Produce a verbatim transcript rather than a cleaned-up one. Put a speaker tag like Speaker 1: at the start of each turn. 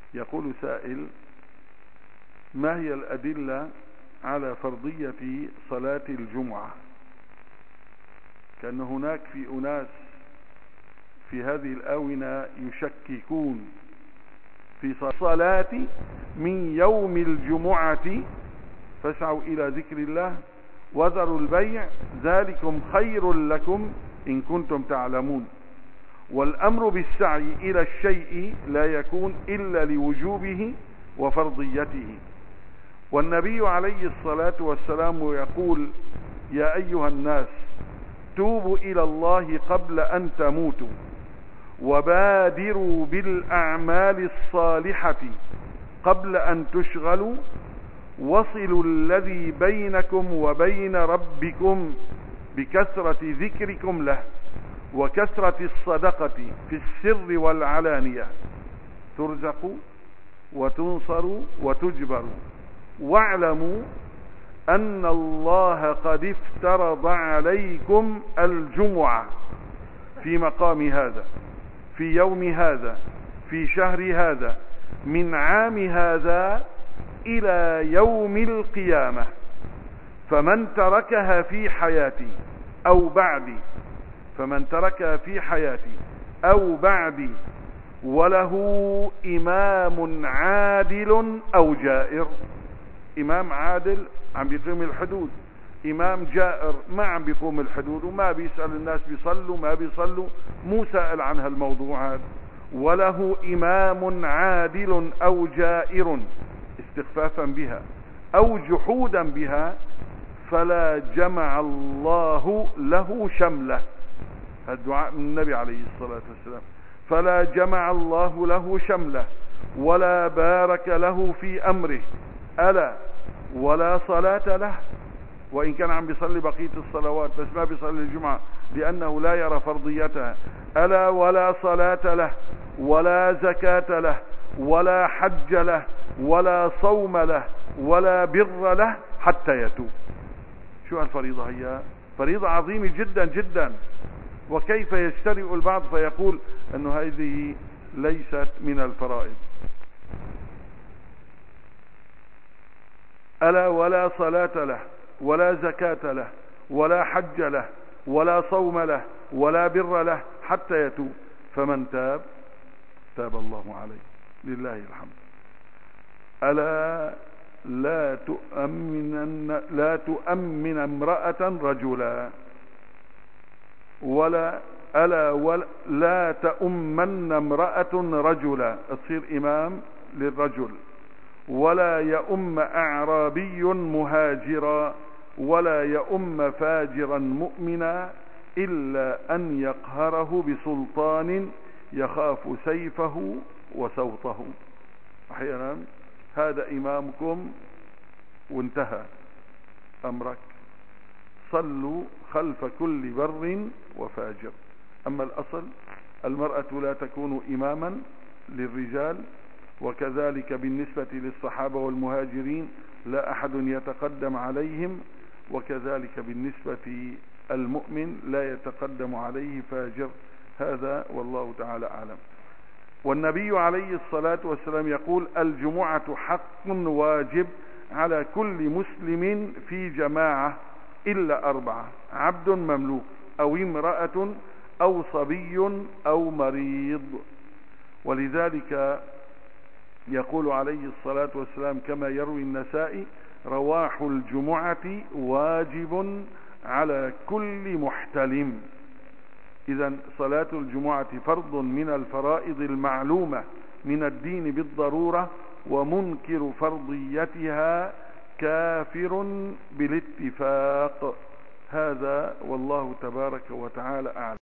Speaker 1: يقول سائل: ما هي الأدلة على فرضية صلاة الجمعة؟ كأن هناك في أناس في هذه الآونة يشككون في صلاة من يوم الجمعة، فاسعوا إلى ذكر الله وذروا البيع ذلكم خير لكم إن كنتم تعلمون. والأمر بالسعي إلى الشيء لا يكون إلا لوجوبه وفرضيته. والنبي عليه الصلاة والسلام يقول: يا أيها الناس توبوا إلى الله قبل أن تموتوا وبادروا بالأعمال الصالحة قبل أن تشغلوا، وصلوا الذي بينكم وبين ربكم بكثرة ذكركم له وكثرة الصدقة في السر والعلانية، ترزقوا وتنصروا وتجبروا. واعلموا أن الله قد افترض عليكم الجمعة في مقام هذا، في يوم هذا، في شهر هذا، من عام هذا إلى يوم القيامة. فمن تركها في حياتي أو بعدي فمن تركها في حياتي أو بعدي وله إمام عادل أو جائر، إمام عادل عم بيقيم الحدود، إمام جائر ما عم بيقوم الحدود وما بيسأل الناس بيصلوا ما بيصلوا، مو سائل عن هالموضوع هذا، وله إمام عادل أو جائر استخفافا بها أو جحودا بها، فلا جمع الله له شمله. الدعاء من النبي عليه الصلاة والسلام: فلا جمع الله له شمله ولا بارك له في أمره، ألا ولا صلاة له. وإن كان عم بيصلي بقية الصلوات بس ما بيصلي الجمعة لأنه لا يرى فرضيتها، ألا ولا صلاة له ولا زكاة له ولا حج له ولا صوم له ولا بر له حتى يتوب. شو هالفريضة؟ هي فريضة عظيمة جدا جدا. وكيف يجترئ البعض فيقول أنه هذه ليست من الفرائض؟ ألا ولا صلاة له ولا زكاة له ولا حج له ولا صوم له ولا بر له حتى يتوب، فمن تاب تاب الله عليه، لله الحمد. ألا لا تؤمن لا تؤمن امرأة رجلا، ولا ألا ولا لا تؤمن امرأة رجلا تصير إمام للرجل، ولا يؤم أعرابي مهاجرا، ولا يؤم فاجرا مؤمنا، إلا أن يقهره بسلطان يخاف سيفه وسوطه. أحيانا هذا إمامكم وانتهى أمرك، صلوا خلف كل بر وفاجر. أما الأصل المرأة لا تكون إماما للرجال، وكذلك بالنسبة للصحابة والمهاجرين لا أحد يتقدم عليهم، وكذلك بالنسبة المؤمن لا يتقدم عليه فاجر. هذا والله تعالى أعلم. والنبي عليه الصلاة والسلام يقول: الجمعة حق واجب على كل مسلم في جماعة إلا أربعة: عبد مملوك أو امرأة أو صبي أو مريض. ولذلك يقول عليه الصلاة والسلام كما يروي النسائي: رواح الجمعة واجب على كل محتلم. إذن صلاة الجمعة فرض من الفرائض المعلومة من الدين بالضرورة، ومنكر فرضيتها كافر بالاتفاق. هذا والله تبارك وتعالى أعلم.